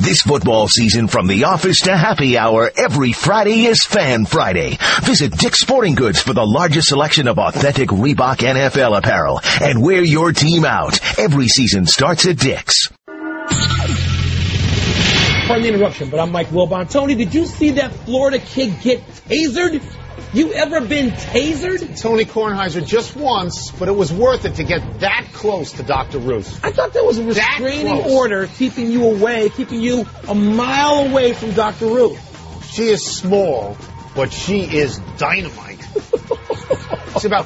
This football season, from the office to happy hour, every Friday is Fan Friday. Visit Dick's Sporting Goods for the largest selection of authentic Reebok NFL apparel and wear your team out. Every season starts at Dick's. Pardon the interruption, but I'm Mike Wilbon. Tony, did you see that Florida kid get tasered? You ever been tasered? Tony Kornheiser, just once, but it was worth it to get that close to Dr. Ruth. I thought there was a restraining order keeping you away, keeping you a mile away from Dr. Ruth. She is small, but she is dynamite. She's about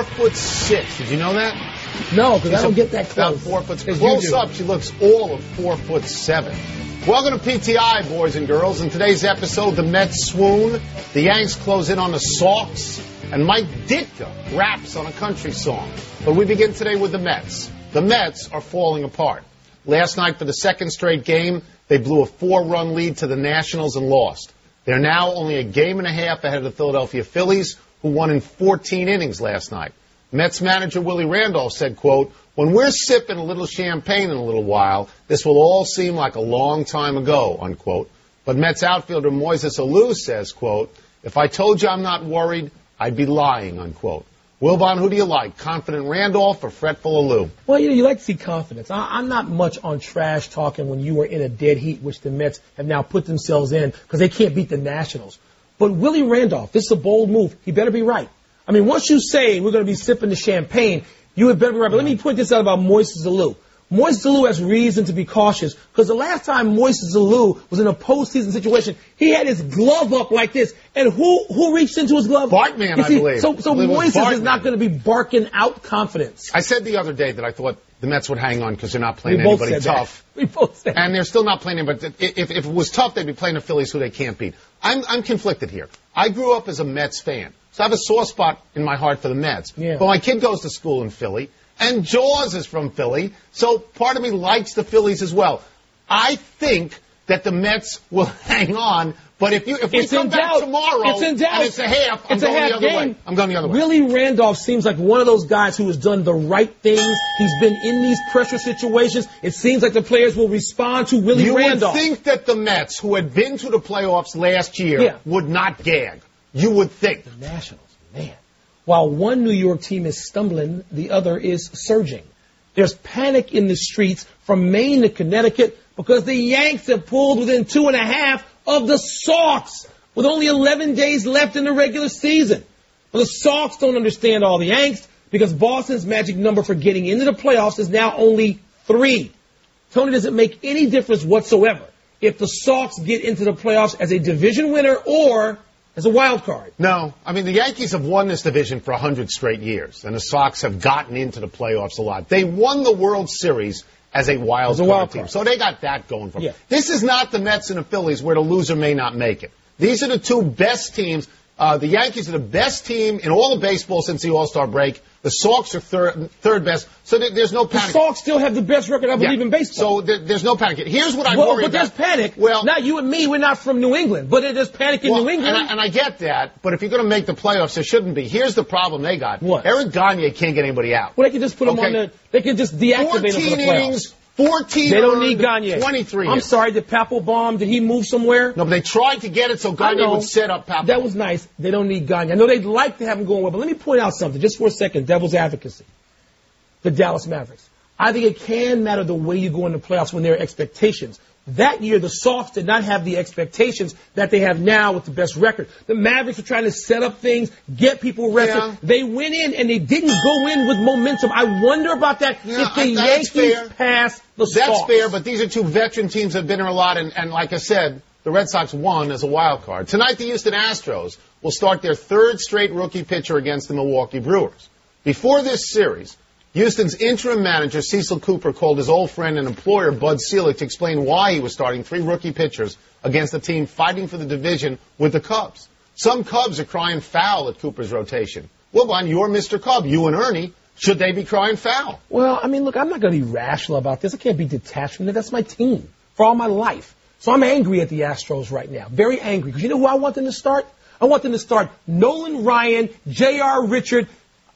4'6". Did you know that? No, because I don't get that close. About 4 foot. Close up, she looks all of 4'7". Welcome to PTI, boys and girls. In today's episode, the Mets swoon, the Yanks close in on the Sox, and Mike Ditka raps on a country song. But we begin today with the Mets. The Mets are falling apart. Last night, for the second straight game, they blew a 4-run lead to the Nationals and lost. They're now only a game and a half ahead of the Philadelphia Phillies, who won in 14 innings last night. Mets manager Willie Randolph said, quote, "When we're sipping a little champagne in a little while, this will all seem like a long time ago," unquote. But Mets outfielder Moises Alou says, quote, "If I told you I'm not worried, I'd be lying," unquote. Wilbon, who do you like, confident Randolph or fretful Alou? Well, you like to see confidence. I'm not much on trash talking when you were in a dead heat, which the Mets have now put themselves in because they can't beat the Nationals. But Willie Randolph, this is a bold move. He better be right. I mean, once you say we're going to be sipping the champagne, you had better be right. But let me point this out about Moises Alou. Moises Alou has reason to be cautious because the last time Moises Alou was in a postseason situation, he had his glove up like this. And who reached into his glove? Bartman, I believe. So Moises is not going to be barking out confidence. I said the other day that I thought the Mets would hang on because they're not playing anybody tough. We both said that. And they're still not playing anybody. If it was tough, they'd be playing the Phillies who they can't beat. I'm conflicted here. I grew up as a Mets fan, so I have a sore spot in my heart for the Mets. Yeah. But my kid goes to school in Philly, and Jaws is from Philly, so part of me likes the Phillies as well. I think that the Mets will hang on, but if we come back tomorrow and it's a half, I'm going the other way. I'm going the other way. Willie Randolph seems like one of those guys who has done the right things. He's been in these pressure situations. It seems like the players will respond to Willie Randolph. You would think that the Mets, who had been to the playoffs last year, would not gag. You would think. The Nationals, man. While one New York team is stumbling, the other is surging. There's panic in the streets from Maine to Connecticut because the Yanks have pulled within 2.5 of the Sox with only 11 days left in the regular season. But the Sox don't understand all the angst because Boston's magic number for getting into the playoffs is now only 3. Tony, does it make any difference whatsoever if the Sox get into the playoffs as a division winner or as a wild card? No. I mean, the Yankees have won this division for 100 straight years, and the Sox have gotten into the playoffs a lot. They won the World Series as a wild card team, so they got that going for them. Yeah. This is not the Mets and the Phillies where the loser may not make it. These are the two best teams. The Yankees are the best team in all of baseball since the All-Star break. The Sox are third best, so there's no panic. The Sox still have the best record, I believe, in baseball. So there's no panic. Here's what I worry about. But there's panic. Well, not you and me, we're not from New England, but there's panic in New England. And I get that, but if you're going to make the playoffs, there shouldn't be. Here's the problem they got. What? Eric Gagne can't get anybody out. Well, they can just put him on they can just deactivate him for the playoffs. 14 They don't need Gagne. 23 I'm sorry, did Papelbon, did he move somewhere? No, but they tried to get it so Gagne would set up Papelbon. That was nice. They don't need Gagne. I know they'd like to have him going well, but let me point out something, just for a second, devil's advocacy. The Dallas Mavericks. I think it can matter the way you go in the playoffs when there are expectations. That year, the Sox did not have the expectations that they have now with the best record. The Mavericks were trying to set up things, get people rested. Yeah. They went in and they didn't go in with momentum. I wonder about that if the Yankees pass the Sox. That's fair, but these are two veteran teams that have been here a lot, and like I said, the Red Sox won as a wild card. Tonight, the Houston Astros will start their third straight rookie pitcher against the Milwaukee Brewers. Before this series, Houston's interim manager, Cecil Cooper, called his old friend and employer, Bud Selig, to explain why he was starting 3 rookie pitchers against a team fighting for the division with the Cubs. Some Cubs are crying foul at Cooper's rotation. Well, Bon, you're Mr. Cub. You and Ernie, should they be crying foul? Well, I mean, look, I'm not going to be rational about this. I can't be detached from it. That's my team for all my life. So I'm angry at the Astros right now. Very angry. Because you know who I want them to start? I want them to start Nolan Ryan, J.R. Richard,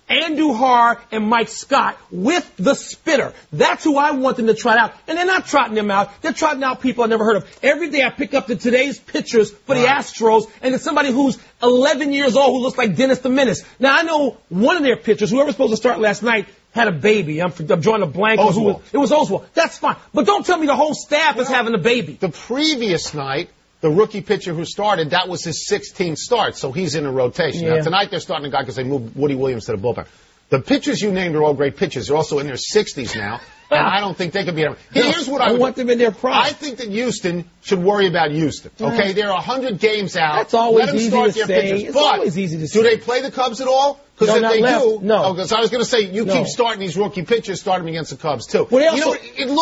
Andujar and Mike Scott with the spitter. That's who I want them to trot out. And they're not trotting them out. They're trotting out people I've never heard of. Every day I pick up today's pitchers for the Astros, and it's somebody who's 11 years old who looks like Dennis the Menace. Now, I know one of their pitchers, whoever was supposed to start last night, had a baby. I'm drawing a blank. It was Oswald. That's fine. But don't tell me the whole staff is having a baby. The previous night, the rookie pitcher who started, that was his 16th start, so he's in a rotation. Yeah. Now, tonight they're starting a guy because they moved Woody Williams to the bullpen. The pitchers you named are all great pitchers. They're also in their 60s now, and I don't think they could be. Here's what I want them in their prime. I think that Houston should worry about Houston. Okay, they're 100 games out. That's always Let them easy start to their say. pitchers. It's But always easy to say. do they play the Cubs at all? Because if they do, no. because I was going to say you keep starting these rookie pitchers, start them against the Cubs too. Well, you know,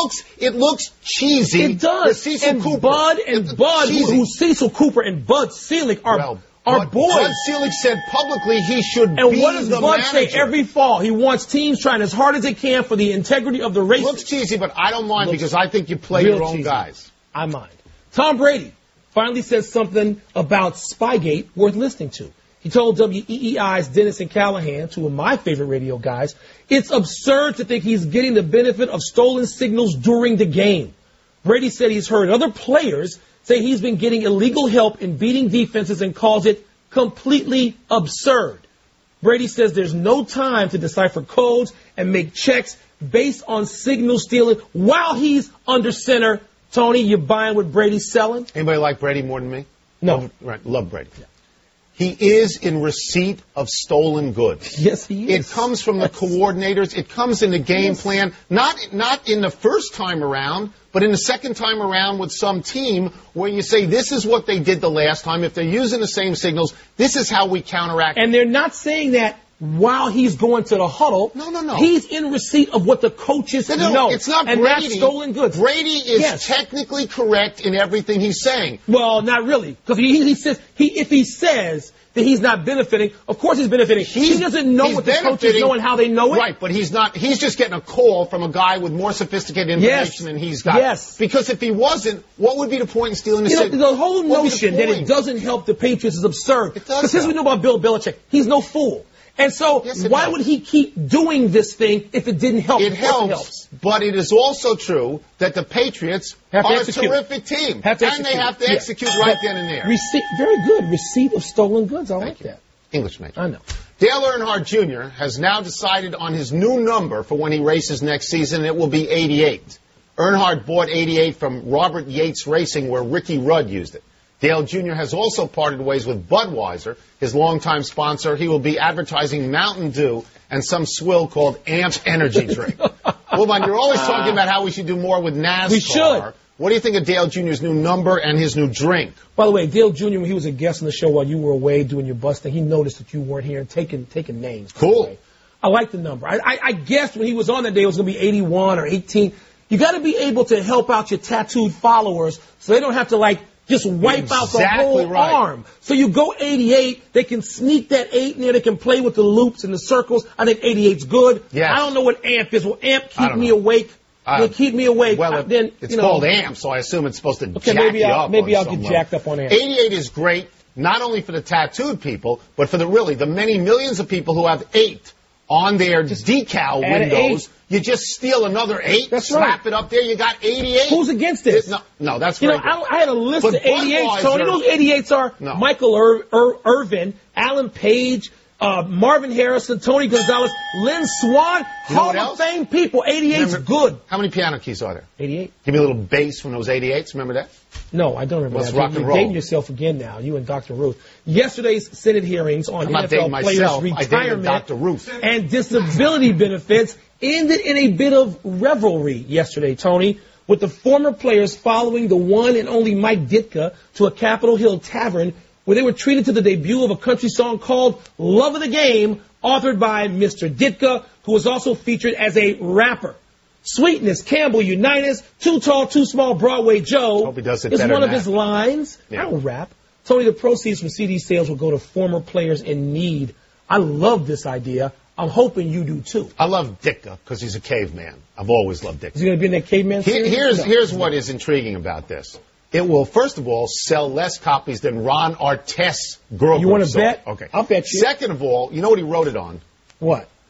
it looks cheesy. It does. Cecil Cooper. Bud, who's Cecil Cooper and Bud Selig are boys. Bud Selig said publicly he should be the manager. And what does Bud say every fall? He wants teams trying as hard as they can for the integrity of the race. Looks cheesy, but I don't mind because I think you play your own guys. I mind. Tom Brady finally says something about Spygate worth listening to. He told WEEI's Dennis and Callahan, two of my favorite radio guys, it's absurd to think he's getting the benefit of stolen signals during the game. Brady said he's heard other players say he's been getting illegal help in beating defenses and calls it completely absurd. Brady says there's no time to decipher codes and make checks based on signal stealing while he's under center. Tony, you buying what Brady's selling? Anybody like Brady more than me? No. Love Brady. Yeah. He is in receipt of stolen goods. Yes, he is. It comes from the coordinators. It comes in the game plan. Not in the first time around, but in the second time around with some team where you say, this is what they did the last time. If they're using the same signals, this is how we counteract. And they're not saying that while he's going to the huddle. No. He's in receipt of what the coaches know. It's not and Brady. That's stolen goods. Brady is technically correct in everything he's saying. Well, not really. Because he says, if he says that he's not benefiting, of course he's benefiting. He doesn't know what the coaches know and how they know it. Right, but he's not. He's just getting a call from a guy with more sophisticated information than he's got. Yes. Because if he wasn't, what would be the point in stealing the signal? The whole notion that it doesn't help the Patriots is absurd. It does. Because here's what we know about Bill Belichick. He's no fool. And so, why would he keep doing this thing if it didn't help? It helps, but it is also true that the Patriots are a terrific team. And they have to execute right then and there. Very good. Receipt of stolen goods. I like that. English major. I know. Dale Earnhardt Jr. has now decided on his new number for when he races next season. It will be 88. Earnhardt bought 88 from Robert Yates Racing, where Ricky Rudd used it. Dale Jr. has also parted ways with Budweiser, his longtime sponsor. He will be advertising Mountain Dew and some swill called Amp Energy Drink. Wilbon, you're always talking about how we should do more with NASCAR. We should. What do you think of Dale Jr.'s new number and his new drink? By the way, Dale Jr., when he was a guest on the show while you were away doing your bus thing, he noticed that you weren't here and taking names. Cool. I like the number. I guessed when he was on that day it was going to be 81 or 18. You got to be able to help out your tattooed followers so they don't have to, just wipe out the whole arm. So you go 88, they can sneak that 8 in there, they can play with the loops and the circles. I think 88's good. Yes. I don't know what AMP is. Will AMP keep me awake? Will keep me awake? Well, then, it's called AMP, so I assume it's supposed to jack you up. Maybe I'll get jacked up on AMP. 88 is great, not only for the tattooed people, but for the many millions of people who have 8 on their decal windows. You just steal another 8, slap it up there, you got 88. Who's against this? No, that's right. I had a list of 88s, Tony. Those 88s are Michael Irvin, Alan Page, Marvin Harrison, Tony Gonzalez, Lynn Swann, Hall of Fame people. 88's good. How many piano keys are there? 88. Give me a little bass from those 88s. Remember that? No, I don't remember that. Rock and roll. You're dating yourself again now, you and Dr. Ruth. Yesterday's Senate hearings on NFL players' retirement Dr. Ruth. and disability benefits ended in a bit of revelry yesterday, Tony, with the former players following the one and only Mike Ditka to a Capitol Hill tavern where they were treated to the debut of a country song called Love of the Game, authored by Mr. Ditka, who was also featured as a rapper. Sweetness, Campbell Unitas, Too Tall, Too Small, Broadway Joe. Hope he does it is better one of than his lines. Yeah. I don't rap. Tony, the proceeds from CD sales will go to former players in need. I love this idea. I'm hoping you do too. I love Ditka because he's a caveman. I've always loved Ditka. Is he going to be in that caveman series? Here's what is intriguing about this. It will, first of all, sell less copies than Ron Artest's Girl Group. You want to bet? Okay. I'll bet you. Second of all, you know what he wrote it on? What?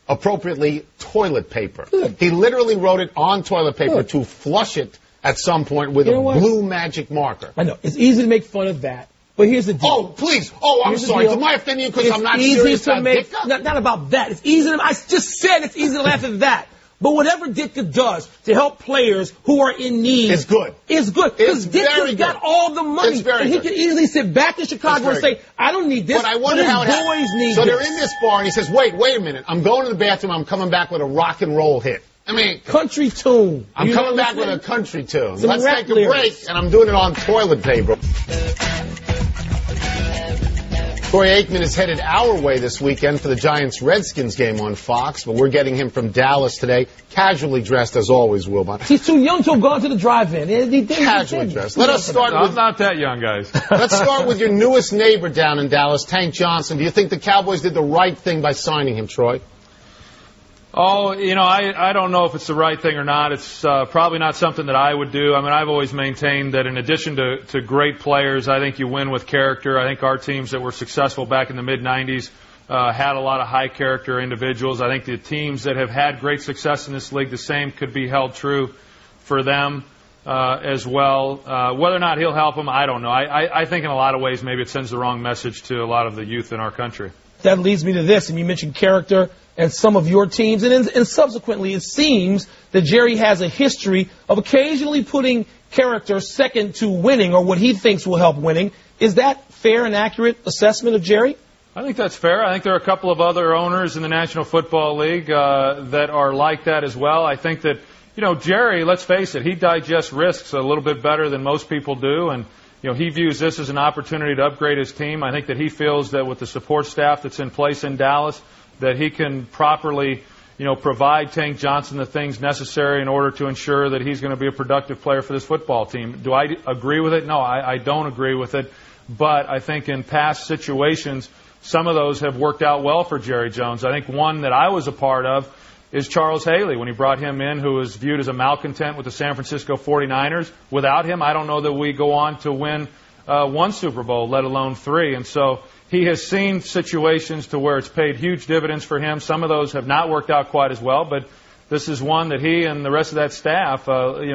appropriately, toilet paper. Good. He literally wrote it on toilet paper to flush it at some point with a blue magic marker. I know. It's easy to make fun of that. But here's the deal. Oh, please. Oh, I'm sorry. Am I offending you because I'm not serious about Ditka? Not about that. It's easy to, I just said it's easy to laugh at that. But whatever Ditka does to help players who are in need is good. Is good. Because Ditka's got all the money. And he can easily sit back in Chicago and say, I don't need this, but I wonder how it boys need So this. they're in this bar and he says, wait a minute. I'm going to the bathroom. I'm coming back with a rock and roll hit. I mean, country tune. I'm coming back with a country tune. Some Let's take a lyrics. break, and I'm doing it on toilet paper. Troy Aikman is headed our way this weekend for the Giants-Redskins game on Fox, but we're getting him from Dallas today, casually dressed as always, Wilbon. He's too young to have gone to the drive-in. Casually dressed. Let us start with... I'm not that young, guys. Let's start with your newest neighbor down in Dallas, Tank Johnson. Do you think the Cowboys did the right thing by signing him, Troy? Oh, I don't know if it's the right thing or not. It's probably not something that I would do. I mean, I've always maintained that in addition to great players, I think you win with character. I think our teams that were successful back in the mid-'90s had a lot of high-character individuals. I think the teams that have had great success in this league, the same could be held true for them as well. Whether or not he'll help them, I don't know. I think in a lot of ways maybe it sends the wrong message to a lot of the youth in our country. That leads me to this, and you mentioned character and some of your teams, and subsequently it seems that Jerry has a history of occasionally putting character second to winning, or what he thinks will help winning. Is that fair and accurate assessment of Jerry? I think that's fair. I think there are a couple of other owners in the National Football League that are like that as well. I think that, Jerry, let's face it, he digests risks a little bit better than most people do, and he views this as an opportunity to upgrade his team. I think that he feels that with the support staff that's in place in Dallas, that he can properly, provide Tank Johnson the things necessary in order to ensure that he's going to be a productive player for this football team. Do I agree with it? No, I don't agree with it. But I think in past situations, some of those have worked out well for Jerry Jones. I think one that I was a part of is Charles Haley, when he brought him in, who was viewed as a malcontent with the San Francisco 49ers. Without him, I don't know that we go on to win one Super Bowl, let alone three. And so he has seen situations to where it's paid huge dividends for him. Some of those have not worked out quite as well, but this is one that he and the rest of that staff,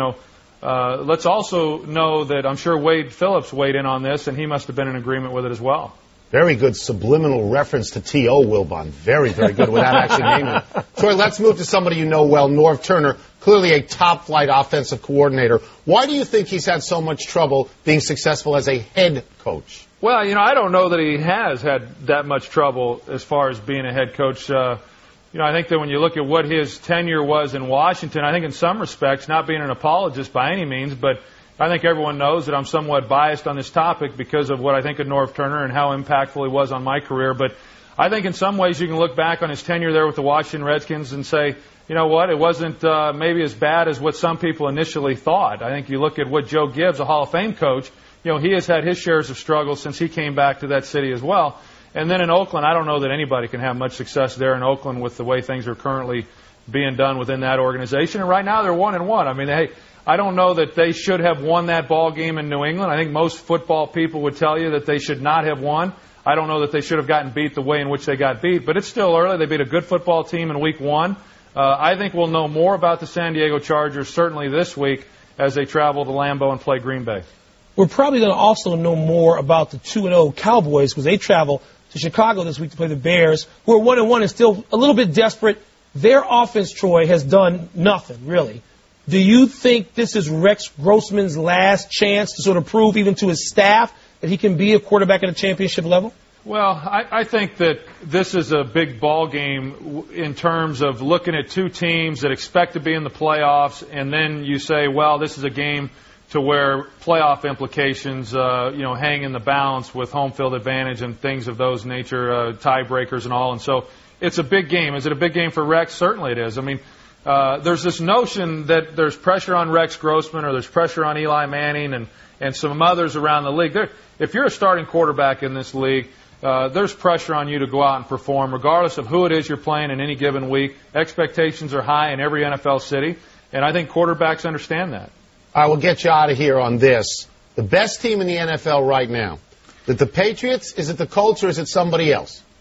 let's also know that I'm sure Wade Phillips weighed in on this, and he must have been in agreement with it as well. Very good subliminal reference to T.O. Wilbon. Very, very good without actually naming it. Troy, let's move to somebody you know well, Norv Turner, clearly a top-flight offensive coordinator. Why do you think he's had so much trouble being successful as a head coach? Well, I don't know that he has had that much trouble as far as being a head coach. I think that when you look at what his tenure was in Washington, I think in some respects, not being an apologist by any means, but I think everyone knows that I'm somewhat biased on this topic because of what I think of Norv Turner and how impactful he was on my career. But I think in some ways you can look back on his tenure there with the Washington Redskins and say, you know what, it wasn't maybe as bad as what some people initially thought. I think you look at what Joe Gibbs, a Hall of Fame coach, he has had his shares of struggles since he came back to that city as well. And then in Oakland, I don't know that anybody can have much success there in Oakland with the way things are currently being done within that organization. And right now they're 1-1. I mean, I don't know that they should have won that ball game in New England. I think most football people would tell you that they should not have won. I don't know that they should have gotten beat the way in which they got beat, but it's still early. They beat a good football team in week 1. I think we'll know more about the San Diego Chargers certainly this week as they travel to Lambeau and play Green Bay. We're probably going to also know more about the 2-0 Cowboys because they travel to Chicago this week to play the Bears, who are 1-1 and still a little bit desperate. Their offense, Troy, has done nothing, really. Do you think this is Rex Grossman's last chance to sort of prove even to his staff that he can be a quarterback at a championship level? Well, I think that this is a big ball game in terms of looking at two teams that expect to be in the playoffs, and then you say, well, this is a game to where playoff implications, hang in the balance with home field advantage and things of those nature, tiebreakers and all. And so it's a big game. Is it a big game for Rex? Certainly it is. I mean, there's this notion that there's pressure on Rex Grossman or there's pressure on Eli Manning and some others around the league. If you're a starting quarterback in this league, there's pressure on you to go out and perform, regardless of who it is you're playing in any given week. Expectations are high in every NFL city, and I think quarterbacks understand that. I will get you out of here on this. The best team in the NFL right now, is it the Patriots, is it the Colts, or is it somebody else?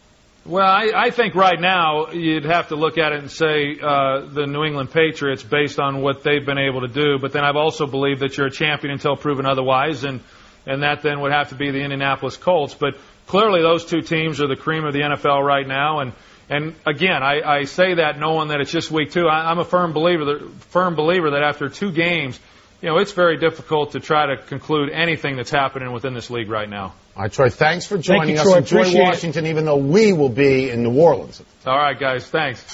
Well, I think right now you'd have to look at it and say the New England Patriots based on what they've been able to do. But then I've also believed that you're a champion until proven otherwise, and that then would have to be the Indianapolis Colts. But clearly those two teams are the cream of the NFL right now. And again, I say that knowing that it's just week 2. I'm a firm believer that after 2 games, it's very difficult to try to conclude anything that's happening within this league right now. All right, Troy, thanks for joining us. Troy. Enjoy Appreciate Washington, even though we will be in New Orleans. All right, guys. Thanks.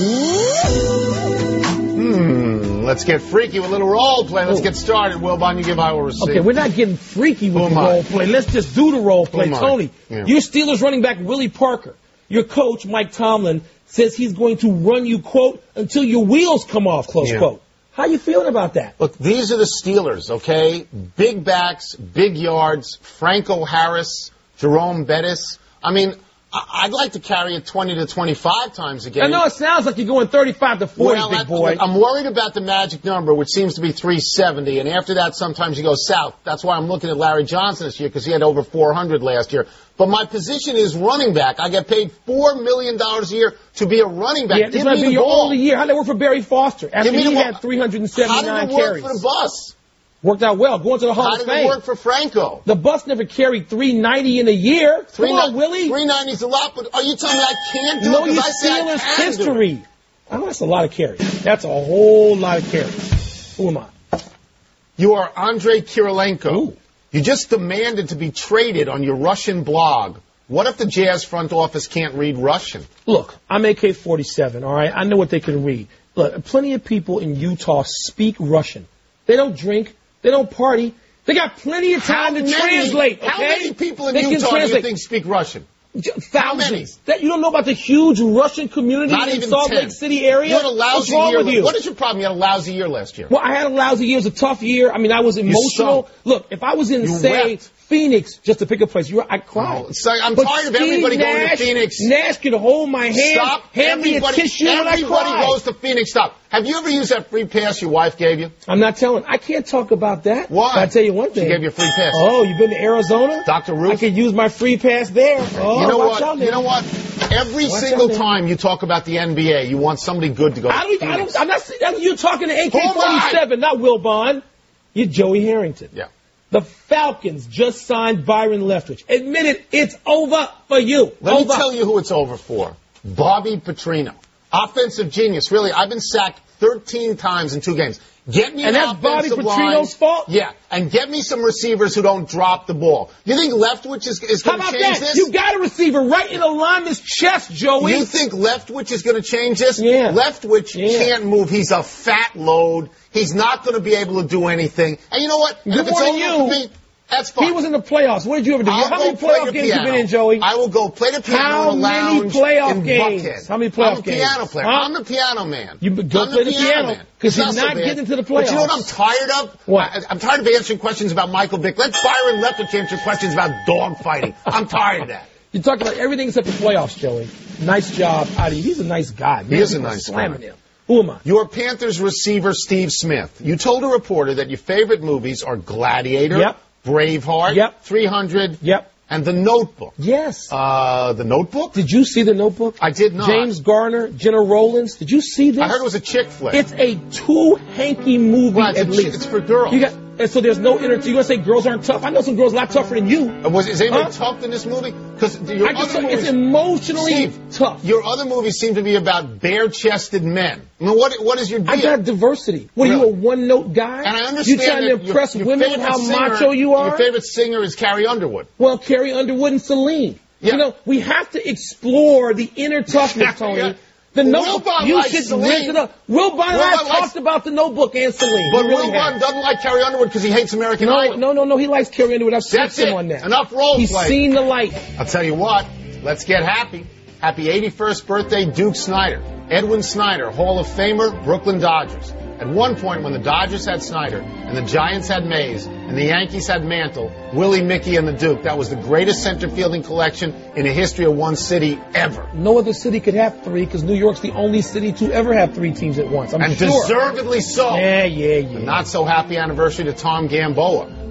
Let's get freaky with a little role play. Let's get started. Wilbon, you give Iowa receipt. Okay, we're not getting freaky with the role play. Let's just do the role play. Tony, your Steelers running back Willie Parker, your coach Mike Tomlin says he's going to run you, quote, until your wheels come off, close quote. How you feeling about that? Look, these are the Steelers, okay? Big backs, big yards, Franco Harris, Jerome Bettis. I mean, I'd like to carry it 20 to 25 times a game. I know it sounds like you're going 35 to 40, big boy. I'm worried about the magic number, which seems to be 370, and after that, sometimes you go south. That's why I'm looking at Larry Johnson this year, because he had over 400 last year. But my position is running back. I get paid $4 million a year to be a running back. Yeah, this might be your only year. How'd that work for Barry Foster? After he had 379 carries. How did it work for the bus? Worked out well. Going to the Hall of Fame. How did it work for Franco? The bus never carried 390 in a year. Come on, Willie. 390's a lot, but are you telling me I can't do it? No, you Steelers history. Oh, that's a lot of carries. That's a whole lot of carries. Who am I? You are Andrei Kirilenko. Ooh. You just demanded to be traded on your Russian blog. What if the Jazz front office can't read Russian? Look, I'm AK-47, all right? I know what they can read. Look, plenty of people in Utah speak Russian. They don't drink. They don't party. They got plenty of time to translate, okay? How many people in Utah do you think speak Russian? Thousands. That you don't know about the huge Russian community in the Salt Lake City area? You had a lousy year. What's wrong with you? What is your problem? You had a lousy year last year. Well, I had a lousy year. It was a tough year. I mean, I was emotional. Look, if I was in, say, Phoenix, just to pick a place, I cried. Oh, I'm tired of everybody going to Phoenix. Nash could hold my hand, hand me a tissue, and I cried. Everybody goes to Phoenix. Stop. Have you ever used that free pass your wife gave you? I'm not telling. I can't talk about that. Why? I'll tell you one thing. She gave you a free pass. Oh, you've been to Arizona? Dr. Ruth? I could use my free pass there. Oh, you know watch what? out there. You know what? Every single time you talk about the NBA, you want somebody good to go to Phoenix. I'm not. You're talking to AK-47, not Wilbon. You're Joey Harrington. Yeah. The Falcons just signed Byron Leftwich. Admit it, it's over for you. Let me tell you who it's over for. Bobby Petrino. Offensive genius. Really, I've been sacked 13 times in 2 games. Get me and an that's Bobby offensive Petrino's fault? Yeah, and get me some receivers who don't drop the ball. You think Leftwich is going to change this? You got a receiver right in the lineman's chest, Joey. You think Leftwich is going to change this? Yeah. Leftwich can't move. He's a fat load. He's not going to be able to do anything. And you know what? Good morning, you. That's fine. He was in the playoffs. What did you ever do? How many playoff games have you been in, Joey? I will go play the piano in a lounge in Buckhead. How many playoff I'm games? a piano player. Huh? I'm the piano man. You go play the piano because you're not getting to the playoffs. But you know what I'm tired of? What? I'm tired of answering questions about Michael Vick. Let Byron Leftwich answer questions about dog fighting. I'm tired of that. You're talking about everything except the playoffs, Joey. Nice job out of you. He's a nice guy. He is a nice guy. Slamming him. Who am I? Your Panthers receiver, Steve Smith. You told a reporter that your favorite movies are Gladiator, Braveheart, 300, and The Notebook. Yes. The Notebook? Did you see The Notebook? I did not. James Garner, Jenna Rollins. Did you see this? I heard it was a chick flick. It's a too-hanky movie at least. It's for girls. And so there's no you're going to say girls aren't tough? I know some girls a lot tougher than you. Is anybody tough in this movie? Because it's emotionally tough. Your other movies seem to be about bare-chested men. I mean, what is your deal? I got diversity. What, are you a one-note guy? And I understand you trying to impress women with how macho you are? Your favorite singer is Carrie Underwood. Well, Carrie Underwood and Celine. Yeah. You know, we have to explore the inner toughness, Tony. The Notebook, you should lift it up. Wilbon and I talked about The Notebook and Celine. But Wilbon doesn't like Carrie Underwood because he hates American Idol. No, he likes Carrie Underwood. I've seen him on that. Enough role play. He's seen the light. I'll tell you what, let's get happy. Happy 81st birthday, Duke Snider. Edwin Snider, Hall of Famer, Brooklyn Dodgers. At one point, when the Dodgers had Snider, and the Giants had Mays, and the Yankees had Mantle, Willie, Mickey, and the Duke, that was the greatest center fielding collection in the history of one city ever. No other city could have 3, because New York's the only city to ever have 3 teams at once. I'm sure. And deservedly so. Yeah. A not so happy anniversary to Tom Gamboa.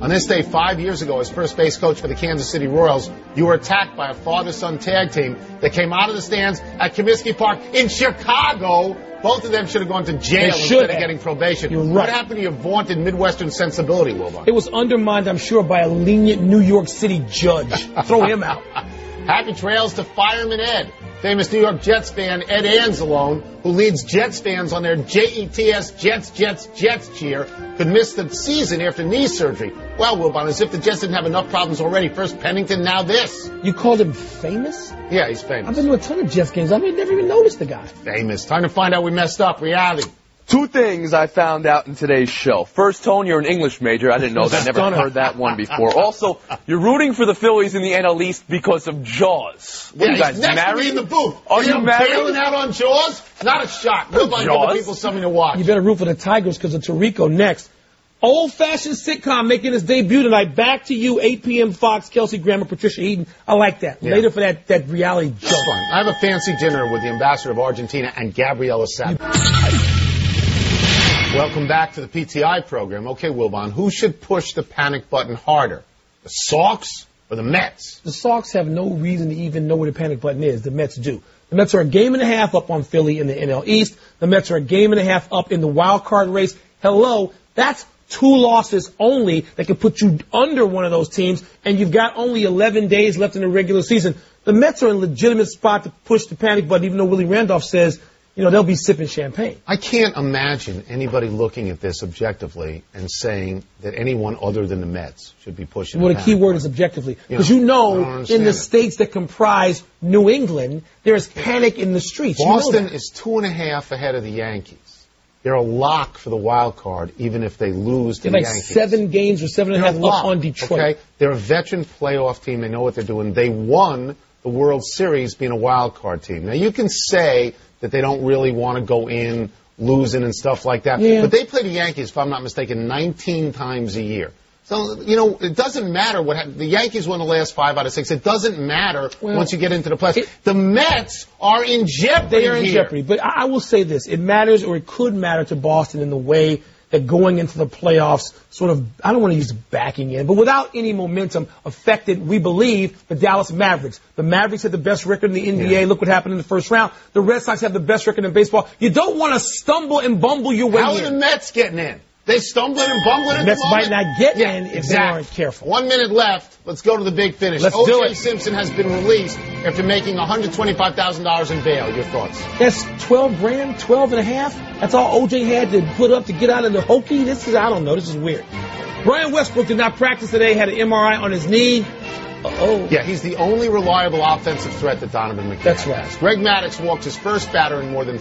On this day 5 years ago, as first base coach for the Kansas City Royals, you were attacked by a father-son tag team that came out of the stands at Comiskey Park in Chicago. Both of them should have gone to jail instead of getting probation. You're right. What happened to your vaunted Midwestern sensibility, Wilbon? It was undermined, I'm sure, by a lenient New York City judge. Throw him out. Happy trails to Fireman Ed. Famous New York Jets fan Ed Anzalone, who leads Jets fans on their Jets, Jets cheer, could miss the season after knee surgery. Well, Wilbon, as if the Jets didn't have enough problems already. First Pennington, now this. You called him famous? Yeah, he's famous. I've been to a ton of Jets games. I've never even noticed the guy. Famous. Time to find out we messed up. Reality. 2 things I found out in today's show. First, Tone, you're an English major. I didn't know that. Never heard that one before. Also, you're rooting for the Phillies in the NL East because of Jaws. What are you guys, next married? to me in the booth. Are you married? Bailing out on Jaws? Not a shot. Wilbon, give the people something to watch. You better root for the Tigers because of Tirico next. Old-fashioned sitcom making its debut tonight. Back to You, 8 p.m. Fox, Kelsey Grammer, Patricia Eden. I like that. Yeah. Later for that reality joke. That's fun. I have a fancy dinner with the ambassador of Argentina and Gabriela Sabat. Welcome back to the PTI program. Okay, Wilbon, who should push the panic button harder? The Sox or the Mets? The Sox have no reason to even know where the panic button is. The Mets do. The Mets are a game and a half up on Philly in the NL East. The Mets are a game and a half up in the wild card race. Hello, that's 2 losses only that can put you under one of those teams, and you've got only 11 days left in the regular season. The Mets are in a legitimate spot to push the panic button, even though Willie Randolph says, they'll be sipping champagne. I can't imagine anybody looking at this objectively and saying that anyone other than the Mets should be pushing Well, the the key word is objectively. Because I don't understand in the it. states that comprise New England, there's panic in the streets. Boston is 2.5 ahead of the Yankees. They're a lock for the wild card, even if they lose to They're the like Yankees. 7 games or 7.5 up on Detroit. Okay? They're a veteran playoff team. They know what they're doing. They won the World Series being a wild card team. Now, you can say that they don't really want to go in losing and stuff like that. Yeah. But they play the Yankees, if I'm not mistaken, 19 times a year. So, it doesn't matter what happened. The Yankees won the last 5 out of 6. It doesn't matter once you get into the playoffs. The Mets are in jeopardy. They are in jeopardy. But I will say this. It matters, or it could matter to Boston in the way that going into the playoffs sort of, I don't want to use backing in, but without any momentum affected, we believe, the Dallas Mavericks. The Mavericks had the best record in the NBA. Yeah. Look what happened in the first round. The Red Sox have the best record in baseball. You don't want to stumble and bumble your way in. How are the Mets getting in? They stumbling and bumbling at the Mets moment? might not get in if they aren't careful. 1 minute left. Let's go to the big finish. Let's do it. O.J. Simpson has been released after making $125,000 in bail. Your thoughts? That's 12 grand, 12 and a half. That's all O.J. had to put up to get out of the hokey. I don't know. This is weird. Brian Westbrook did not practice today, had an MRI on his knee. Uh-oh. Yeah, he's the only reliable offensive threat that Donovan McNabb That's right. has. Greg Maddux walked his first batter in more than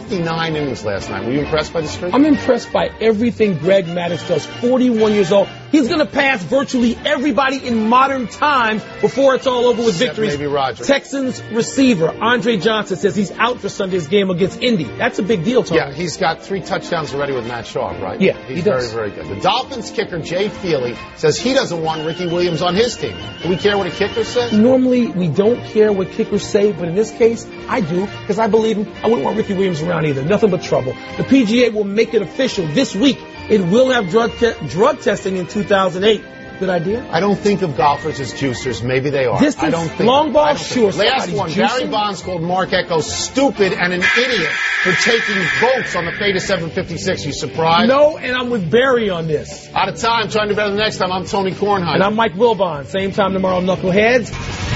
59 innings last night. Were you impressed by the streak? I'm impressed by everything Greg Maddux does. 41 years old. He's going to pass virtually everybody in modern times before it's all over with victories. Maybe Roger. Texans receiver Andre Johnson says he's out for Sunday's game against Indy. That's a big deal, Tony. Yeah, he's got 3 touchdowns already with Matt Schaub, right? Yeah, he's he does. very, very good. The Dolphins kicker Jay Feely says he doesn't want Ricky Williams on his team. Do we care what a kicker says? Normally, we don't care what kickers say, but in this case, I do, because I believe him. I wouldn't want Ricky Williams around either. Nothing but trouble. The PGA will make it official this week. It will have drug testing in 2008. Good idea? I don't think of golfers as juicers. Maybe they are. Distance, I don't think. long ball, sure. Last one. Juicing. Barry Bonds called Mark Echo stupid and an idiot for taking votes on the fate of 756. You surprised? No, and I'm with Barry on this. Out of time. Trying to do better the next time. I'm Tony Kornheimer. And I'm Mike Wilbon. Same time tomorrow, Knuckleheads.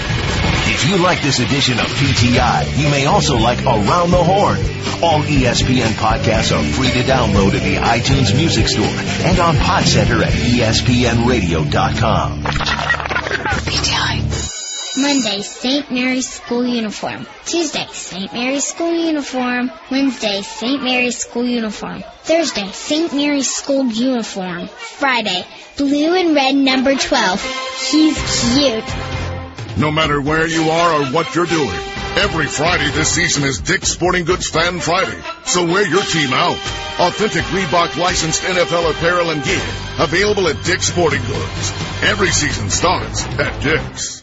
If you like this edition of PTI, you may also like Around the Horn. All ESPN podcasts are free to download in the iTunes Music Store and on PodCenter at ESPNRadio.com. PTI. Monday, St. Mary's School Uniform. Tuesday, St. Mary's School Uniform. Wednesday, St. Mary's School Uniform. Thursday, St. Mary's School Uniform. Friday, blue and red number 12. He's cute. No matter where you are or what you're doing, every Friday this season is Dick's Sporting Goods Fan Friday. So wear your team out. Authentic Reebok licensed NFL apparel and gear available at Dick's Sporting Goods. Every season starts at Dick's.